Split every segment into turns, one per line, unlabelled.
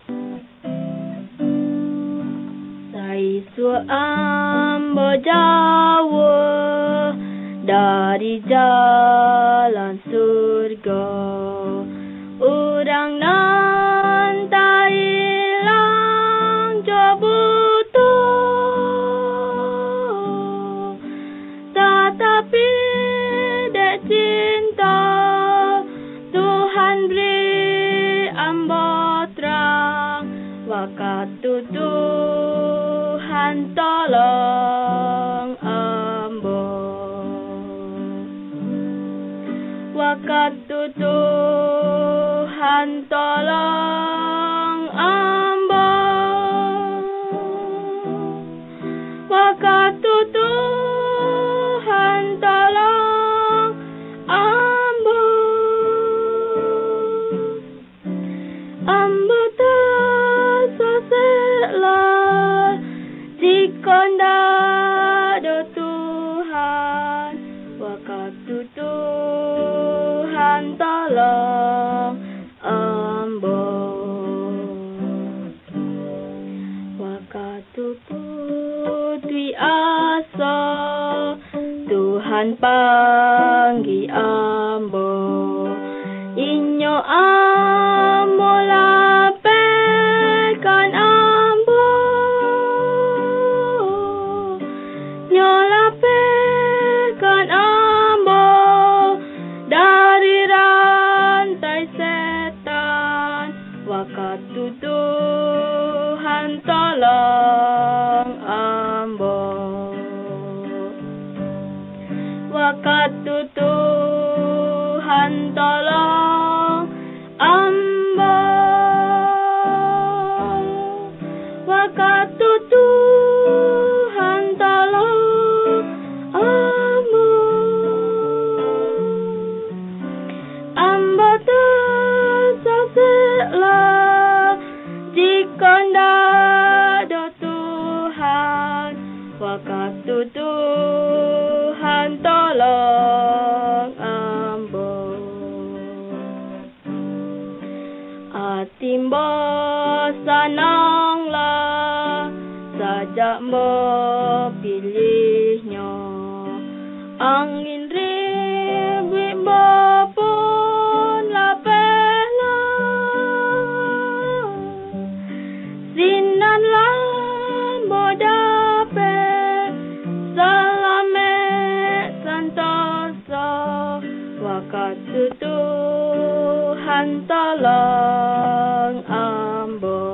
Sai ambo jauh dari jalan surga, urang nan tak hilang butuh, tetapi dek cinta Tuhan beri ambo terang, waktu Tuhan tolong ambo, waktu Tuhan tolong ambo, waktu Tuhan tolong ambo, ambo tersalah jika ndak ada Tuhan, waktu Tuhan tolong ambo, waktu putri asa Tuhan panggil ambo, inyo ambo lapekan ambo, nyolapekan ambo dari rantai setan, waktu Tuhan tolong ambo, waktu Tuhan tolong ambo, waktu Tuhan tolong ambo, ambo tersalah jika ndak ada Tuhan, waktu Tuhan tolong ambo. Atimbo sananglah sajak mo pilihnya, angin ribut pun lapehlah, sinan lambo dapet selamat santoso, waktu Tuhan tolong ambo,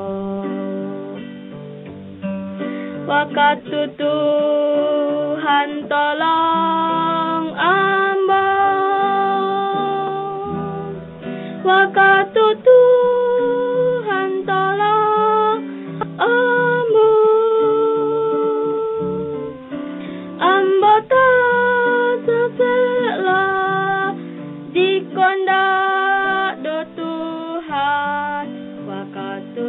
waktu Tuhan tolong ambo, waktu Tuhan tolong ambo, ambo tersalah jika ndak ada Tuhan, waktu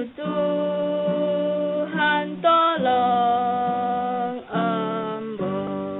Tuhan tolong ambo.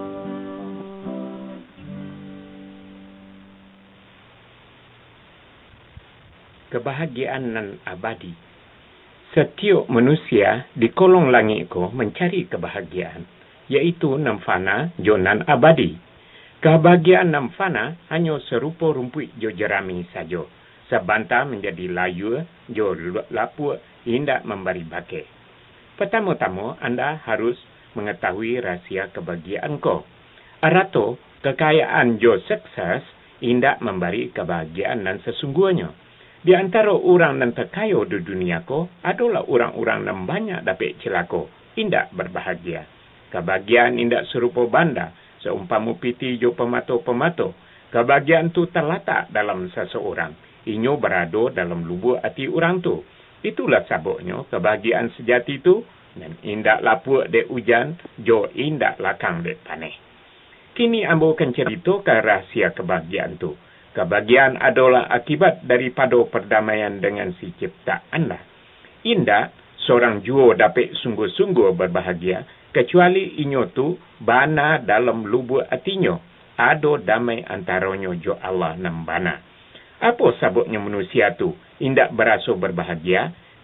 Kebahagiaan nan abadi. Setiap manusia di kolong langit ko mencari kebahagiaan, yaitu nan fana jo nan abadi. Kebahagiaan nan fana hanya serupa rumput jo jerami saja, sebantah menjadi layu jo lapuk hendak memberi bakai. Pertama-tama anda harus mengetahui rahsia kebahagiaan ko. Arato kekayaan jo sukses hendak memberi kebahagiaan nan sesungguhnya. Di antara orang yang terkaya di dunia ko adalah orang-orang yang banyak dapat celaka, hendak berbahagia. Kebahagiaan hendak serupa banda, seumpama piti jo pemato-pemato. Kebahagiaan tu terletak dalam seseorang. Inyo berada dalam lubuk hati orang tu. Itulah sebabnya kebahagiaan sejati tu dan hendak lapuk dek hujan, jo hendak lakang dek panen. Kini ambo akan ceritakan rahsia kebahagiaan tu. Kebahagiaan adalah akibat daripada perdamaian dengan si ciptaan lah. Indah seorang jua dapat sungguh-sungguh berbahagia kecuali inyo tu bana dalam lubuk hatinya. Ada damai antaranya jo Allah nan bana. Apa sebabnya manusia tu hendak berasa berbahagia?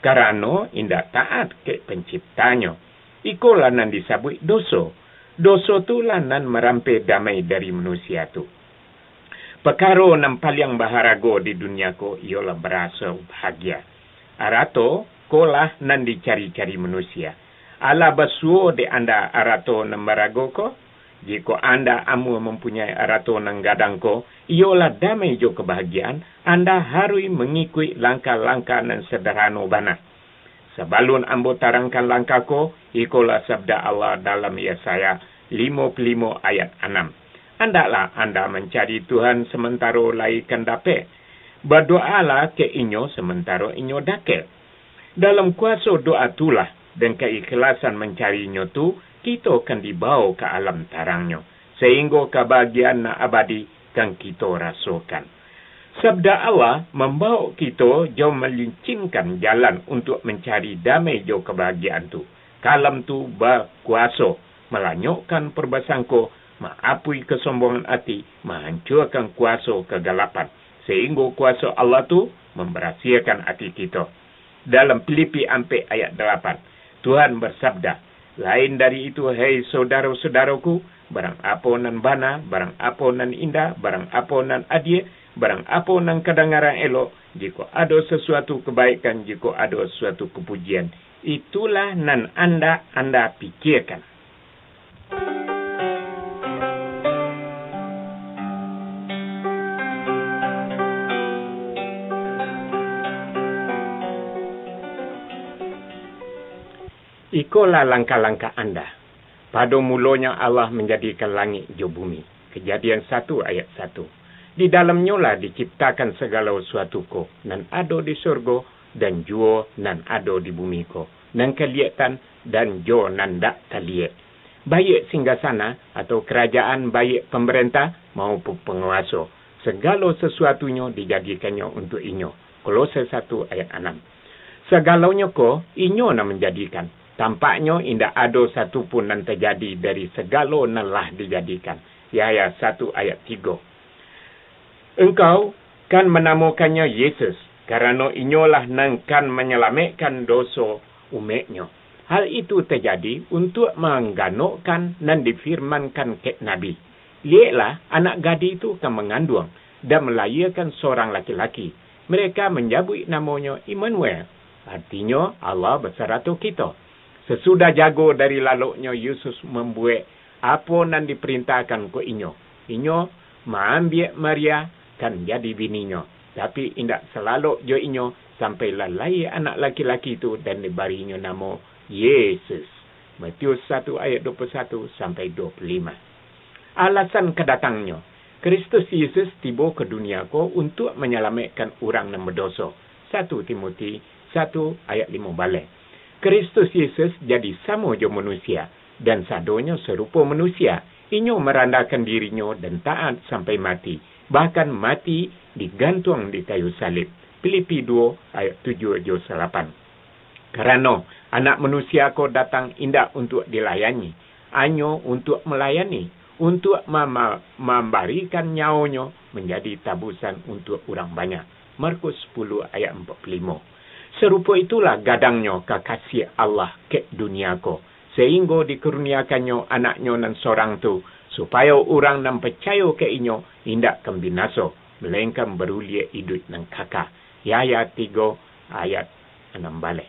Karena indah taat ke penciptanya. Ikolah nan disebut dosa. Dosa tu lah nan merampai damai dari manusia tu. Perkara nan paling baharago di dunia ko ialah berasa bahagia. Arato kolah nan dicari-cari manusia. Ala basuo de anda arato nan barago ko. Jika anda amu mempunyai arato nan gadang ko, ialah damai jo kebahagiaan, anda harus mengikuti langkah-langkah nan sederhana bana. Sebelum ambo tarangkan langkah ko, ikolah sabda Allah dalam Yesaya 55 ayat 6. Andaklah anda mencari Tuhan sementara laikan dapat. Berdoalah ke inyo sementara inyo dakel. Dalam kuasa doa itulah dan keikhlasan mencarinya tu, kita akan dibawa ke alam tarangnya. Sehingga kebahagiaan na abadi kan kita rasakan. Sabda Allah membawa kita jauh melincingkan jalan untuk mencari damai jauh kebahagiaan tu. Kalam tu berkuasa melanyukkan perbasangko, mengapui kesombongan hati, menghancurkan kuasa kegelapan. Sehingga kuasa Allah tu memberhasilkan hati kita. Dalam Filipi 4 ayat 8, Tuhan bersabda, lain dari itu, hei saudara-saudaraku, barang apa nan bana, barang apa nan indah, barang apa nan adil, barang apa nan kedengaran elok, jika ada sesuatu kebaikan, jika ada sesuatu kepujian, itulah nan anda pikirkan. Ikolah langkah-langkah anda. Pada mulanya Allah menjadikan langit dan bumi. Kejadian 1 ayat 1. Di dalamnya lah diciptakan segala sesuatu ko, nan ada di surga dan jua nan ada di bumi ko, nan kelihatan dan jua nan tak terlihat. Baik singgasana atau kerajaan, baik pemerintah maupun penguasa, segala sesuatunya dijadikannya untuk inyo. Kolose 1 ayat 6. Segalanya ko inyo nak menjadikan. Tampaknya indah ada satu pun yang terjadi dari segala yang lah dijadikan. Yahya 1 ayat 3. Engkau kan menamakannya Yesus, kerana inyolah yang kan menyelamatkan dosa umatnya. Hal itu terjadi untuk mengganukkan dan difirmankan ke Nabi. Ialah anak gadis itu kan mengandung dan melahirkan seorang laki-laki. Mereka menyebut namanya Immanuel. Artinya Allah bersatu kita. Sesudah jago dari laluknya, Yesus membuat apa yang diperintahkan ke inyo. Inyo mengambil Maria kan jadi bininya. Tapi tidak selalu jo inyo sampai lahir anak laki-laki itu dan diberinya nama Yesus. Matius 1 ayat 21 sampai 25. Alasan kedatangnya, Kristus Yesus tiba ke dunia ko untuk menyelamatkan orang yang berdosa. 1 Timotius 1 ayat 5 balik. Kristus Yesus jadi sama jo manusia dan sadonya serupa manusia. Inyo merendahkan dirinya dan taat sampai mati. Bahkan mati digantung di kayu salib. Filipi 2 ayat 7-8. Kerana anak manusia ko datang indak untuk dilayani, hanya untuk melayani, untuk memberikan nyawanya menjadi tabusan untuk orang banyak. Markus 10 ayat 45. Serupa itulah gadangnya kekasih Allah ke dunia ko, sehingga dikurniakannya anaknya nan seorang tu, supaya orang nan percaya ke inyo indak akan binasa, melainkan berulia hidup nan kekal. Yahya 3 ayat 6 balik.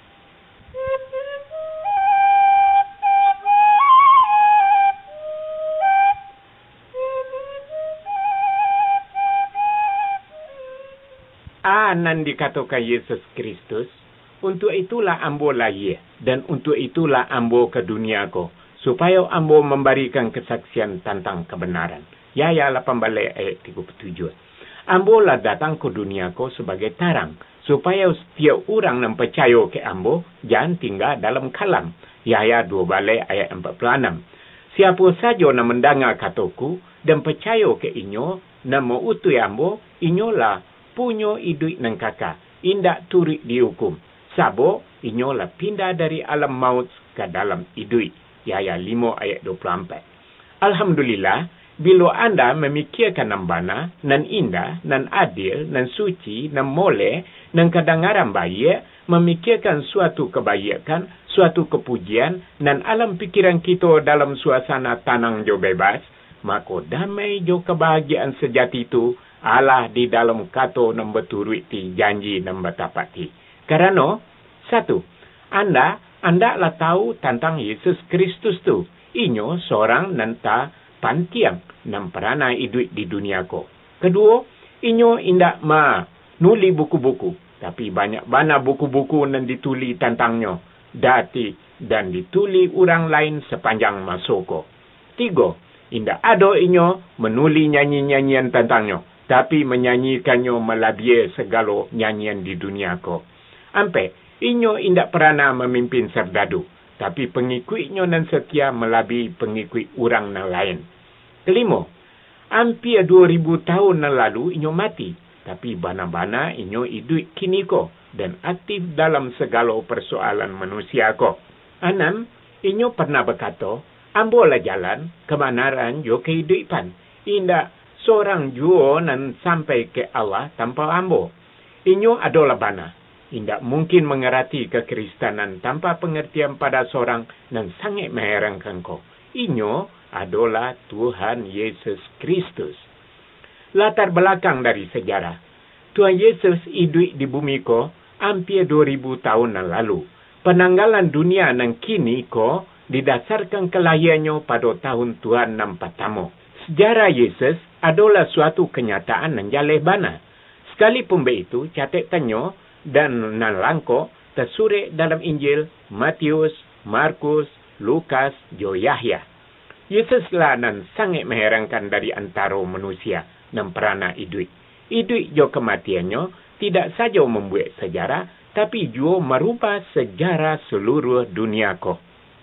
Nan dikatakan Yesus Kristus, untuk itulah ambo lahir dan untuk itulah ambo ke dunia ko, supaya ambo memberikan kesaksian tentang kebenaran. Yahya 18 ayat 37. Ambo lah datang ke dunia ko sebagai terang, supaya setiap orang yang percaya ke ambo jangan tinggal dalam kalam. Yahya 12 ayat 46. Siapa saja yang mendengar kataku dan percaya ke inyo dan mautu ambo, inyolah punya hidup nan kakak, indak turut dihukum. Sabo, inyolah pindah dari alam maut ke dalam hidup. Yahya 5 ayat 24. Alhamdulillah, bila anda memikirkan nan bana, nan indah, nan adil, nan suci, nan moleh, nan kedengaran baik, memikirkan suatu kebaikan, suatu kepujian, dan alam pikiran kita dalam suasana tanang jo bebas, maka damai jo kebahagiaan sejati itu Allah di dalam kata nombor turut ti janji nombor tapati. Kerana, satu, anda lah tahu tentang Yesus Kristus tu. Inyo seorang nanta pantiang nam perana hidup di dunia ko. Kedua, inyo indak nuli buku-buku, tapi banyak bana buku-buku nan dituli tentangnya, dan dituli orang lain sepanjang masa ko. Tiga, indak ada inyo menuli nyanyi-nyanyian tentangnya, tapi menyanyikannya melebihi segala nyanyian di dunia ko. Ampe, inyo indak pernah memimpin serdadu, tapi pengikutnya nan setia melebihi pengikut orang yang lain. Kelima, hampir 2000 tahun yang lalu inyo mati, tapi bana-bana inyo hidup kini ko dan aktif dalam segala persoalan manusia ko. Enam, inyo pernah berkata, ambolah jalan kebenaran jo kehidupan. Indak seorang jua nan sampai ke Allah tanpa ambo. Inyo adalah bana. Indak mungkin mengerti kekristenan tanpa pengertian pada seorang nan sangat mengherankan ko. Inyo adalah Tuhan Yesus Kristus. Latar belakang dari sejarah. Tuhan Yesus hidup di bumi ko hampir 2000 tahun yang lalu. Penanggalan dunia yang kini ko didasarkan kelahirannya pada tahun Tuhan yang pertama. Sejarah Yesus adalah suatu kenyataan yang jaleh bana. Sekalipun begitu, catatannya dan nalangko tersurat dalam Injil Matius, Markus, Lukas, jo Yahya. Yesuslah nan sangat mengherankan dari antara manusia yang pernah hidup. Hidup jo kematiannya tidak saja membuat sejarah, tapi juga merubah sejarah seluruh dunia ko.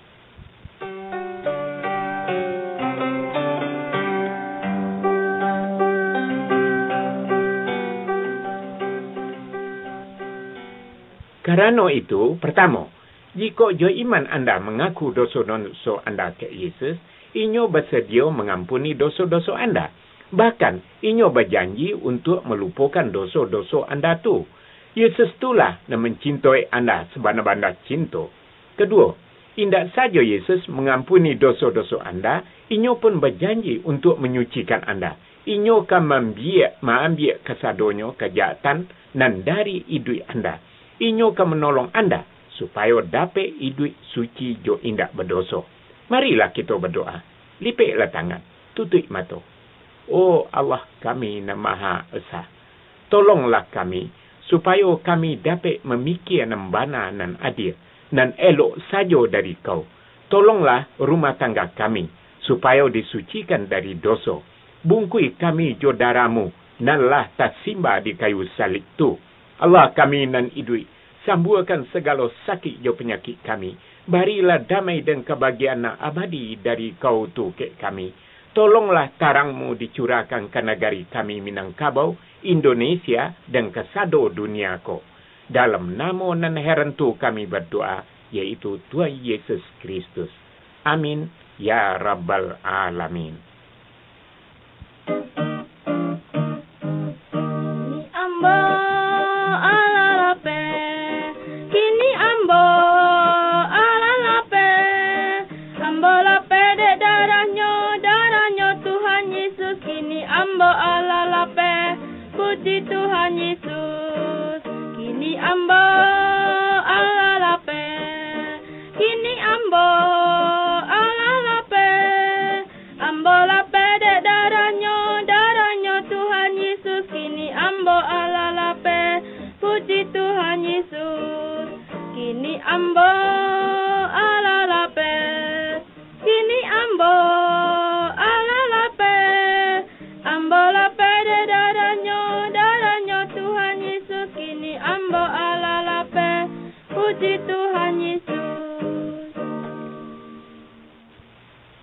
Kerana itu, pertama, jika jo iman anda mengaku dosa-dosa anda ke Yesus, inyo bersedia mengampuni dosa-dosa anda. Bahkan, inyo berjanji untuk melupakan dosa-dosa anda tu. Yesus itulah yang mencintai anda sebenar-benar cinta. Kedua, indak saja Yesus mengampuni dosa-dosa anda, inyo pun berjanji untuk menyucikan anda. Inyo akan mengambil kesadonyo kejahatan dan dari hidup anda. Inyo akan menolong anda supaya dapat hidup suci jo indak berdosa. Marilah kita berdoa. Lipiklah tangan, tutup mata. Oh Allah kami yang Maha Esa, tolonglah kami supaya kami dapat memikir yang benar dan adil dan elok saja dari Kau. Tolonglah rumah tangga kami supaya disucikan dari dosa. Bungkui kami jo darah-Mu nanlah tersimba di kayu salib tu. Allah kami nan hidup, sembuhkan segala sakit jo penyakit kami. Barilah damai dan kebahagiaan abadi dari Kau tu ke kami. Tolonglah tarang-Mu dicurahkan ke negeri kami Minangkabau, Indonesia dan ke sado dunia ko. Dalam nama nan heran tu kami berdoa, yaitu Tuhan Yesus Kristus. Amin. Ya Rabbal Alamin.
Puji Tuhan Yesus, kini ambo Allah lape, kini ambo Allah lape, ambo lape dek darahnya Tuhan Yesus, kini ambo Allah lape, puji Tuhan Yesus, kini ambo